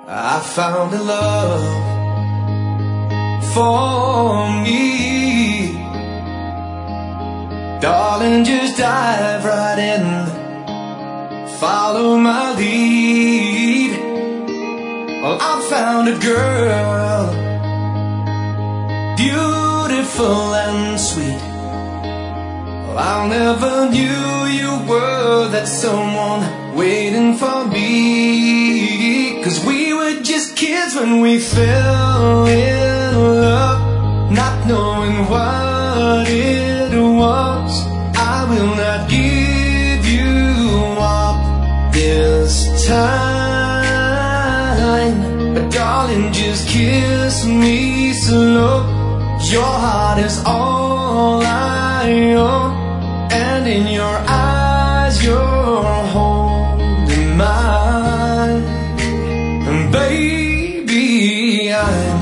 I found a love for me. Darling, just dive right in, follow my lead. Well, I found a girl, beautiful and sweet. Well, I never knew you were that someone waiting for me. 'Cause we were just kids when we fell in love, not knowing what it was. I will not give you up this time, but darling, just kiss me slow. Your heart is all I own, and in your eyes you're holding mine. And baby, I'm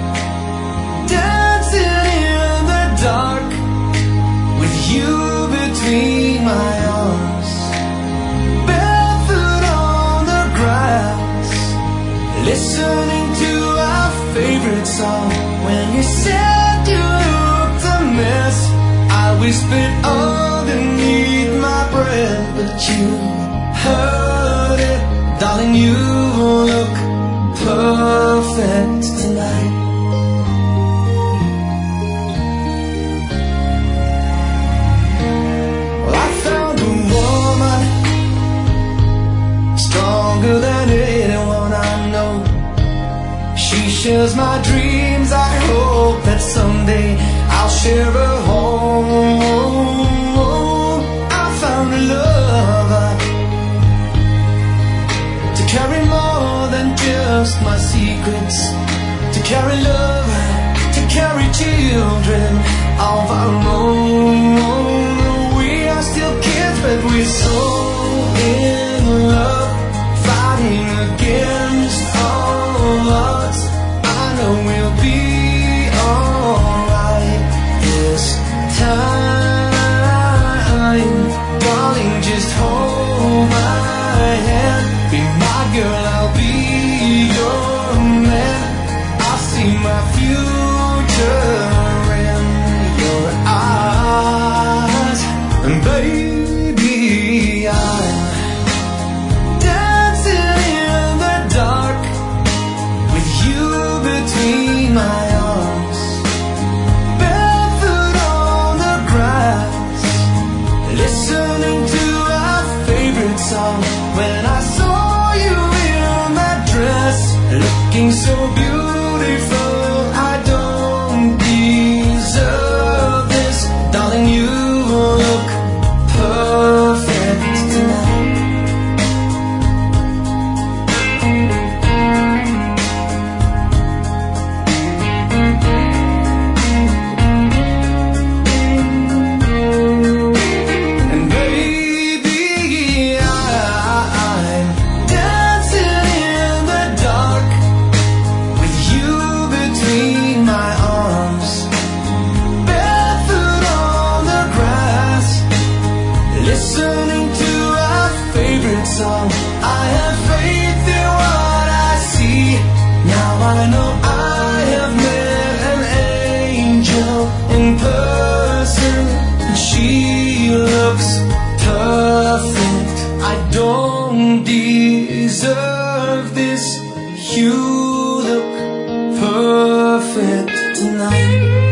dancing in the dark with you between my arms, barefoot on the grass, listening to our favorite song. When you said you looked a mess, I whispered underneath my breath, but you heard it. Darling, you look perfect tonight. Well, I found a woman stronger than anyone I know. She shares my dreams. I hope that someday I'll share a home. I found a lover to carry more than just my secrets, to carry love, to carry children of our own. We are still kids, but we're so in love, fighting against all odds. I know we'll be alright this time. Darling, just hold my hand, be my girl, I'll be your man. I see my future in your eyes, and baby, I'm dancing in the dark with you between my arms, barefoot on the grass, listening to our favorite song. When I saw you in that dress, looking so beautiful, I don't deserve this. Darling, you look perfect tonight. And baby, I'm dancing in the dark with you between my arms, barefoot on the grass, listening to our favorite song. I have faith in what I see. Now I know I have met an angel in person, and she looks perfect. I don't deserve this. You look perfect tonight.